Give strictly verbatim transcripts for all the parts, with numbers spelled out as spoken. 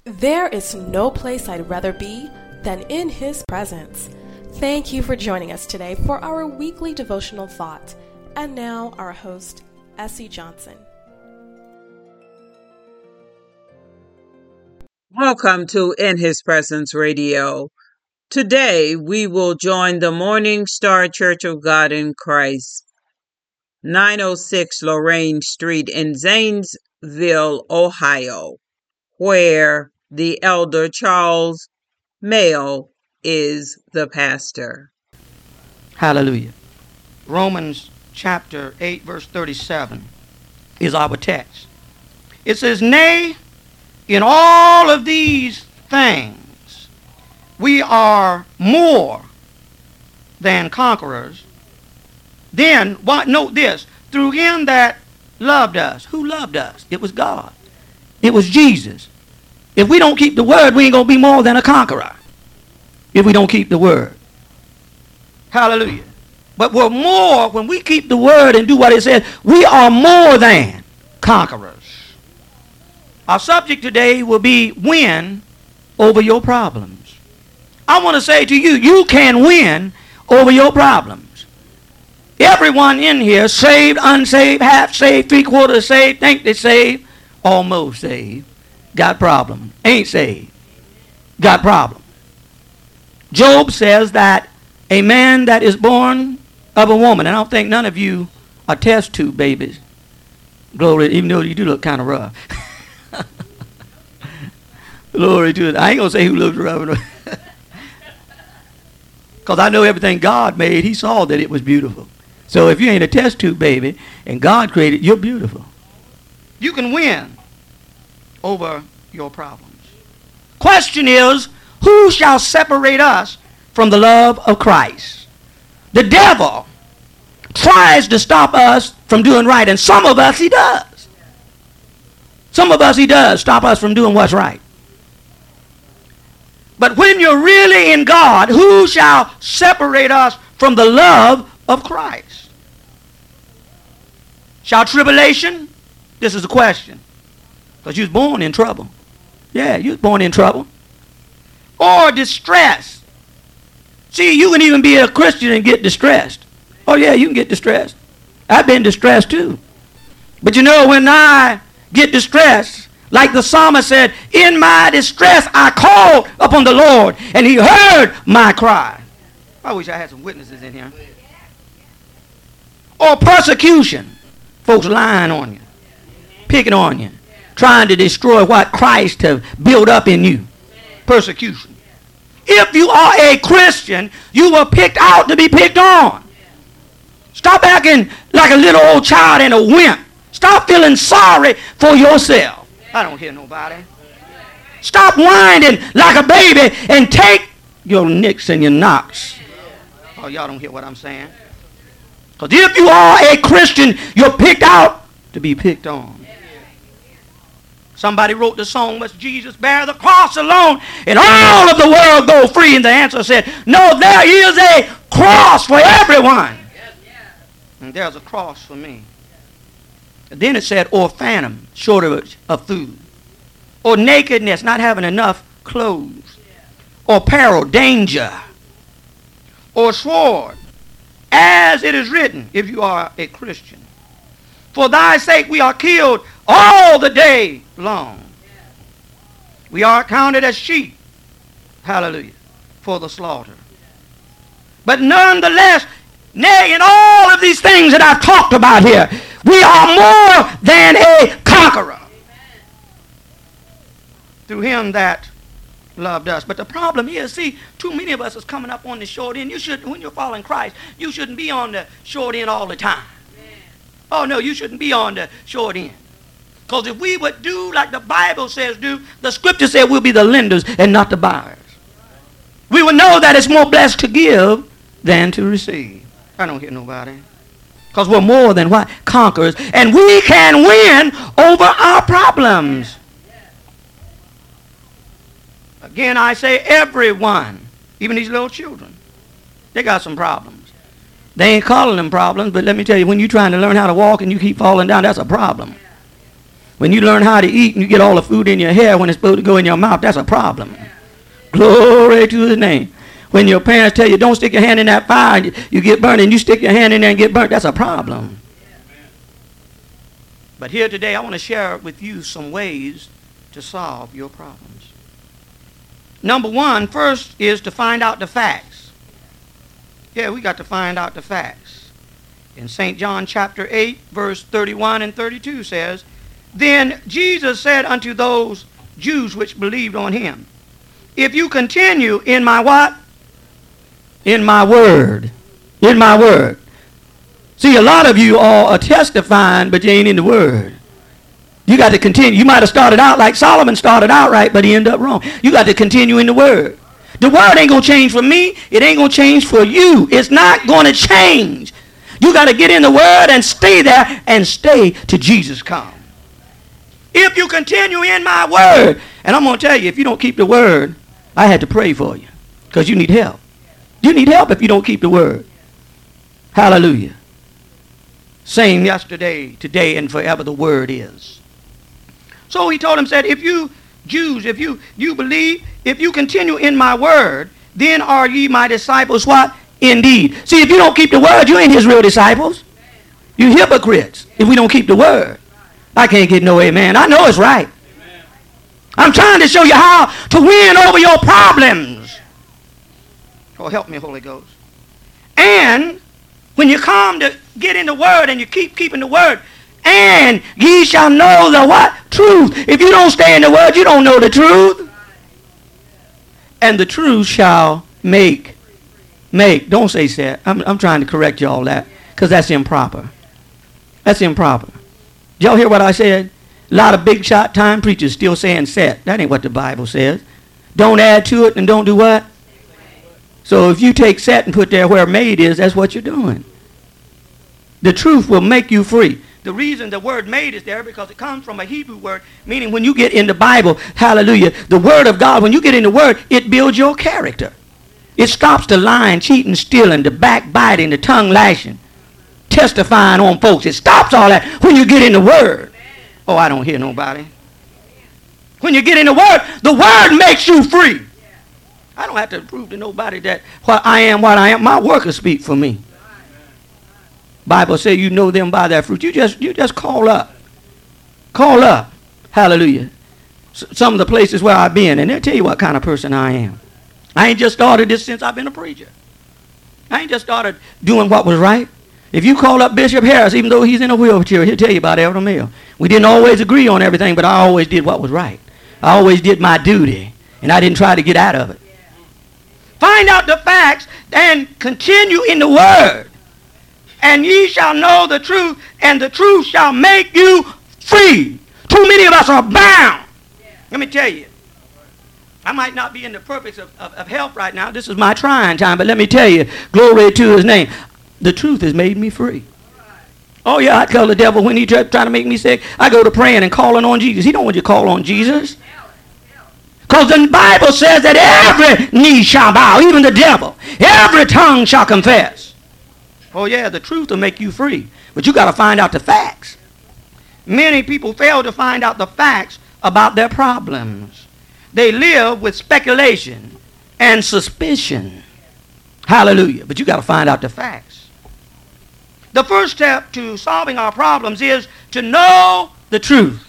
There is no place I'd rather be than in His presence. Thank you for joining us today for our weekly devotional thought. And now our host, Essie Johnson. Welcome to In His Presence Radio. Today we will join the Morning Star Church of God in Christ, nine oh six Lorraine Street in Zanesville, Ohio, where the elder Charles Mayo is the pastor. Hallelujah. Romans chapter eight verse thirty-seven is our text. It says, "Nay, in all of these things we are more than conquerors. Then, what? Note this, through him that loved us." Who loved us? It was God. It was Jesus. If we don't keep the word, we ain't going to be more than a conqueror. If we don't keep the word. Hallelujah. But we're more, when we keep the word and do what it says, we are more than conquerors. Our subject today will be win over your problems. I want to say to you, you can win over your problems. Everyone in here, saved, unsaved, half saved, three quarters saved, think they saved, almost saved, got problem. Ain't saved, got problem. Job says that a man that is born of a woman, and I don't think none of you are test tube babies. Glory, even though you do look kind of rough. Glory to it. I ain't going to say who looks rough. Because I know everything God made, he saw that it was beautiful. So if you ain't a test tube baby and God created, you're beautiful. You can win over your problems. Question is, who shall separate us from the love of Christ? The devil tries to stop us from doing right, and some of us he does. Some of us he does stop us from doing what's right. But when you're really in God, who shall separate us from the love of Christ? Shall tribulation? This is the question. Because you was born in trouble. Yeah, you was born in trouble. Or distress. See, you can even be a Christian and get distressed. Oh yeah, you can get distressed. I've been distressed too. But you know, when I get distressed, like the psalmist said, in my distress I called upon the Lord, and he heard my cry. I wish I had some witnesses in here. Or persecution. Folks lying on you, picking on you, trying to destroy what Christ has built up in you. Persecution. If you are a Christian, you were picked out to be picked on. Stop acting like a little old child and a wimp. Stop feeling sorry for yourself. I don't hear nobody. Stop whining like a baby and take your nicks and your knocks. Oh, y'all don't hear what I'm saying? Because if you are a Christian, you're picked out to be picked on. Somebody wrote the song, "Must Jesus bear the cross alone and all of the world go free?" And the answer said, no, there is a cross for everyone. And there's a cross for me. And then it said, or famine, shortage of food. Or nakedness, not having enough clothes. Or peril, danger. Or sword, as it is written, if you are a Christian. For thy sake we are killed all the day long. We are counted as sheep, hallelujah, for the slaughter. But nonetheless, nay, in all of these things that I've talked about here, we are more than a conqueror. Through him that loved us. But the problem is, see, too many of us is coming up on the short end. You should, when you're following Christ, you shouldn't be on the short end all the time. Oh no, you shouldn't be on the short end. Because if we would do like the Bible says do, the scripture said we'll be the lenders and not the buyers. We would know that it's more blessed to give than to receive. I don't hear nobody. Because we're more than what? Conquerors. And we can win over our problems. Again, I say everyone, even these little children, they got some problems. They ain't calling them problems, but let me tell you, when you're trying to learn how to walk and you keep falling down, that's a problem. When you learn how to eat and you get all the food in your hair when it's supposed to go in your mouth, that's a problem. Glory to his name. When your parents tell you don't stick your hand in that fire and you, you get burned, and you stick your hand in there and get burnt, that's a problem. But here today I want to share with you some ways to solve your problems. Number one, first is to find out the facts. Yeah, we got to find out the facts. In Saint John chapter eight, verse thirty-one and thirty-two says, Then Jesus said unto those Jews which believed on him, If you continue in my what? In my word. In my word. See, a lot of you all are testifying, but you ain't in the word. You got to continue. You might have started out like Solomon started out right, but he ended up wrong. You got to continue in the word. The word ain't going to change for me. It ain't going to change for you. It's not going to change. You got to get in the word and stay there and stay till Jesus comes. If you continue in my word, and I'm going to tell you, if you don't keep the word, I had to pray for you because you need help. You need help if you don't keep the word. Hallelujah. Same yesterday, today, and forever the word is. So he told him, said, if you Jews, if you, you believe, if you continue in my word, then are ye my disciples, what? Indeed. See, if you don't keep the word, you ain't his real disciples. You hypocrites if we don't keep the word. I can't get no amen. I know it's right. Amen. I'm trying to show you how to win over your problems. Oh, help me, Holy Ghost. And when you come to get in the word and you keep keeping the word, and ye shall know the what? Truth. If you don't stay in the word, you don't know the truth. And the truth shall make. Make. Don't say set. I'm, I'm trying to correct you all that because that's improper. That's improper. Did y'all hear what I said? A lot of big shot time preachers still saying set. That ain't what the Bible says. Don't add to it and don't do what? So if you take set and put there where made is, that's what you're doing. The truth will make you free. The reason the word made is there because it comes from a Hebrew word, meaning when you get in the Bible, hallelujah, the word of God, when you get in the word, it builds your character. It stops the lying, cheating, stealing, the backbiting, the tongue lashing, testifying on folks. It stops all that when you get in the word. Oh, I don't hear nobody. When you get in the word, the word makes you free. I don't have to prove to nobody that what I am, what I am. My workers speak for me. Bible says you know them by their fruit. You just you just call up. Call up. Hallelujah. S- some of the places where I've been, and they'll tell you what kind of person I am. I ain't just started this since I've been a preacher. I ain't just started doing what was right. If you call up Bishop Harris, even though he's in a wheelchair, he'll tell you about Elder Mill. We didn't always agree on everything, but I always did what was right. I always did my duty, and I didn't try to get out of it. Find out the facts and continue in the word. And ye shall know the truth, and the truth shall make you free. Too many of us are bound. Let me tell you. I might not be in the purpose of, of, of health right now. This is my trying time, but let me tell you, glory to his name. The truth has made me free. Oh, yeah, I tell the devil when he try, try to make me sick, I go to praying and calling on Jesus. He don't want you to call on Jesus. Because the Bible says that every knee shall bow, even the devil. Every tongue shall confess. Oh, yeah, the truth will make you free. But you got to find out the facts. Many people fail to find out the facts about their problems. They live with speculation and suspicion. Hallelujah. But you got to find out the facts. The first step to solving our problems is to know the truth.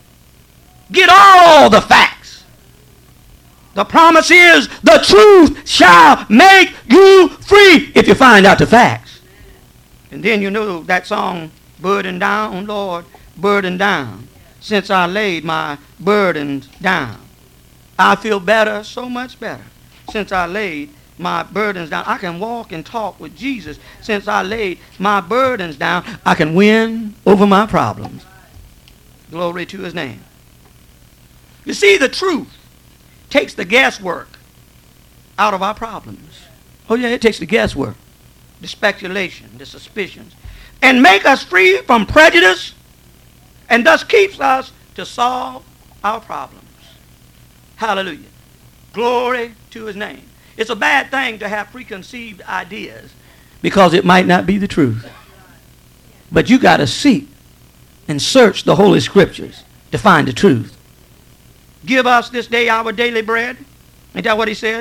Get all the facts. The promise is the truth shall make you free if you find out the facts. And then you know that song, burden down, Lord, burden down. Since I laid my burdens down. I feel better, so much better. Since I laid my burdens down. I can walk and talk with Jesus. Since I laid my burdens down, I can win over my problems. Glory to his name. You see, the truth takes the guesswork out of our problems. Oh yeah, it takes the guesswork, the speculation, the suspicions, and make us free from prejudice, and thus keeps us to solve our problems. Hallelujah. Glory to his name. It's a bad thing to have preconceived ideas because it might not be the truth. But you got to seek and search the Holy Scriptures to find the truth. Give us this day our daily bread. Ain't that what he said?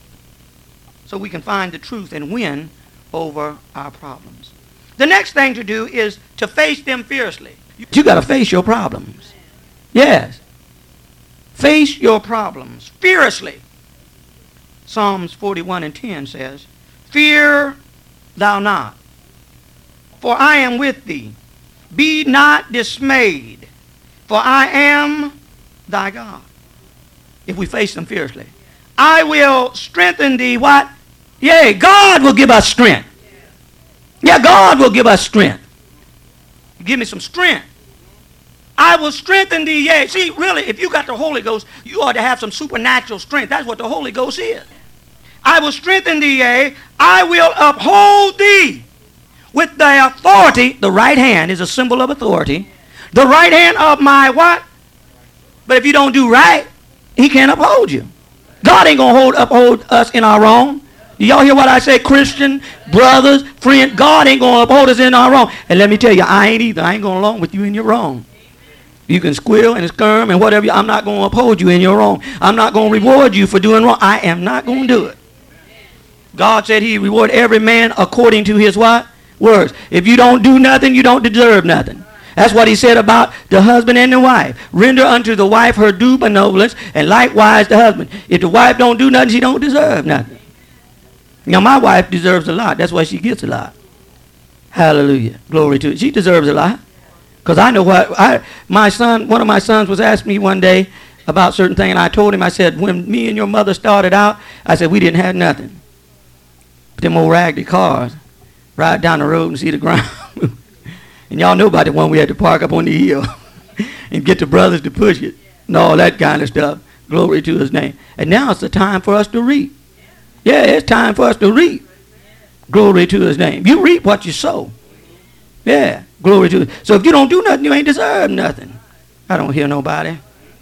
So we can find the truth and win over our problems. The next thing to do is to face them fiercely. You got to face your problems. Yes. Face your problems fiercely. Psalms forty-one and ten says, fear thou not, for I am with thee. Be not dismayed, for I am thy God. If we face them fiercely. I will strengthen thee. What? Yea, God will give us strength. Yeah, God will give us strength. Give me some strength. I will strengthen thee. Yea. See, really, if you got the Holy Ghost, you ought to have some supernatural strength. That's what the Holy Ghost is. I will strengthen thee, yea. I will uphold thee with the authority. The right hand is a symbol of authority. The right hand of my what? But if you don't do right, he can't uphold you. God ain't going to hold uphold us in our wrong. Do y'all hear what I say? Christian, brothers, friend, God ain't going to uphold us in our wrong. And let me tell you, I ain't either. I ain't going along with you in your wrong. You can squeal and skirm and whatever. I'm not going to uphold you in your wrong. I'm not going to reward you for doing wrong. I am not going to do it. God said he reward every man according to his what? Words. If you don't do nothing, you don't deserve nothing. That's what he said about the husband and the wife. Render unto the wife her due benevolence, and likewise the husband. If the wife don't do nothing, she don't deserve nothing. You know, my wife deserves a lot. That's why she gets a lot. Hallelujah. Glory to it. She deserves a lot. Because I know what, I, my son, one of my sons was asking me one day about certain thing, and I told him, I said, when me and your mother started out, I said, we didn't have nothing. But them old raggedy cars, ride down the road and see the ground. And y'all know about the one we had to park up on the hill and get the brothers to push it and all that kind of stuff. Glory to his name. And now it's the time for us to reap. Yeah, it's time for us to reap. Glory to his name. You reap what you sow. Yeah, glory to it. So if you don't do nothing, you ain't deserve nothing. I don't hear nobody.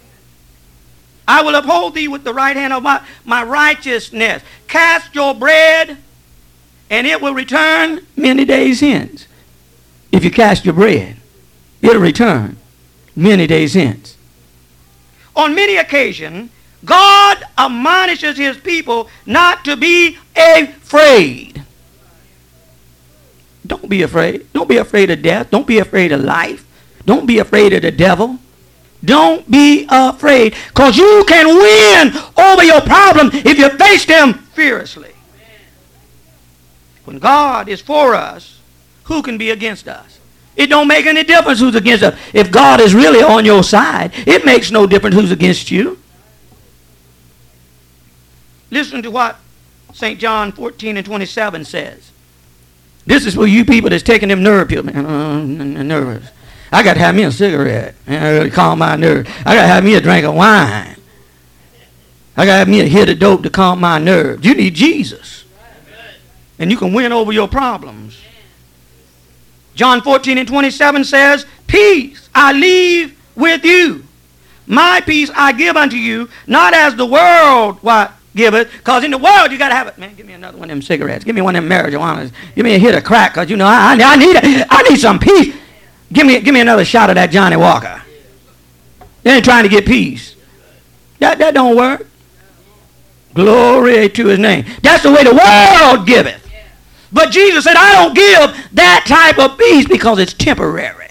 I will uphold thee with the right hand of my, my righteousness. Cast your bread, and it will return many days hence. If you cast your bread, it'll return many days hence. On many occasions, God admonishes his people not to be afraid. Don't be afraid. Don't be afraid of death. Don't be afraid of life. Don't be afraid of the devil. Don't be afraid, because you can win over your problem if you face them fearlessly. When God is for us, who can be against us? It don't make any difference who's against us. If God is really on your side, it makes no difference who's against you. Listen to what Saint John fourteen and twenty-seven says. This is for you people that's taking them nerve pills. Man, I'm nervous. I got to have me a cigarette and calm my nerves. I got to have me a drink of wine. I got to have me a hit of dope to calm my nerves. You need Jesus. And you can win over your problems. John fourteen and twenty-seven says, peace I leave with you. My peace I give unto you, not as the world what giveth. Because in the world you got to have it. Man, give me another one of them cigarettes. Give me one of them marijuanas. Give me a hit of crack, because you know I, I, need it. I need some peace. Give me, give me another shot of that Johnny Walker. They ain't trying to get peace. That, that don't work. Glory to his name. That's the way the world giveth. But Jesus said, I don't give that type of peace because it's temporary.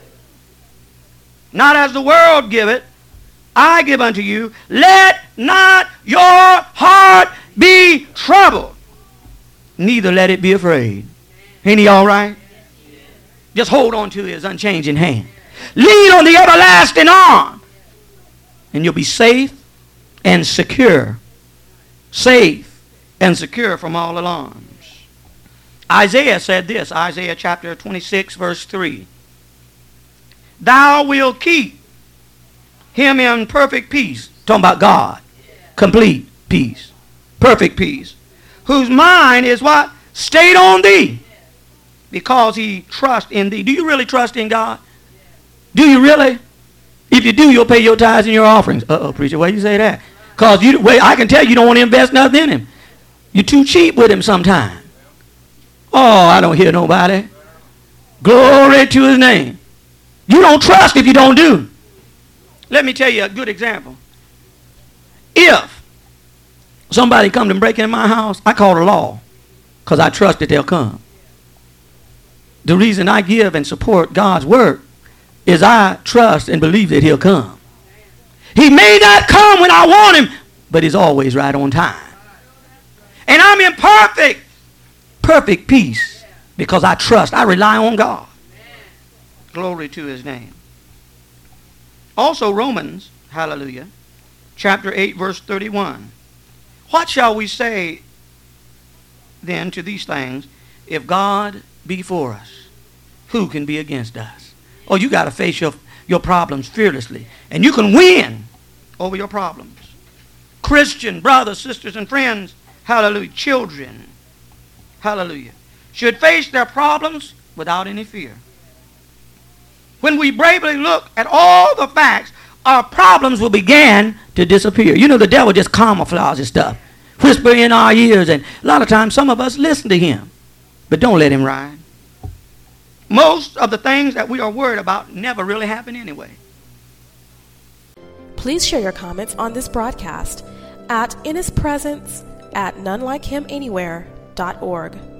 Not as the world giveth, I give unto you. Let not your heart be troubled, neither let it be afraid. Ain't he all right? Just hold on to his unchanging hand. Lean on the everlasting arm, and you'll be safe and secure. Safe and secure from all alarms. Isaiah said this, Isaiah chapter twenty-six, verse three. Thou wilt keep him in perfect peace. Talking about God. Complete peace. Perfect peace. Whose mind is what? Stayed on thee. Because he trusts in thee. Do you really trust in God? Do you really? If you do, you'll pay your tithes and your offerings. Uh-oh, preacher, why you say that? Because you, well, I can tell you don't want to invest nothing in him. You're too cheap with him sometimes. Oh, I don't hear nobody. Glory to his name. You don't trust if you don't do. Let me tell you a good example. If somebody come to break in my house, I call the law because I trust that they'll come. The reason I give and support God's word is I trust and believe that he'll come. He may not come when I want him, but he's always right on time. And I'm in perfect, perfect peace because I trust, I rely on God. Glory to his name. Also Romans, hallelujah, chapter eight, verse thirty-one. What shall we say then to these things? If God be for us, who can be against us? Oh, you got to face your, your problems fearlessly. And you can win over your problems. Christian brothers, sisters, and friends, hallelujah, children, hallelujah, should face their problems without any fear. When we bravely look at all the facts, our problems will begin to disappear. You know, the devil just camouflages stuff, whisper in our ears, and a lot of times some of us listen to him. But don't let him ride. Most of the things that we are worried about never really happen anyway. Please share your comments on this broadcast at in his presence at none like him anywhere dot org.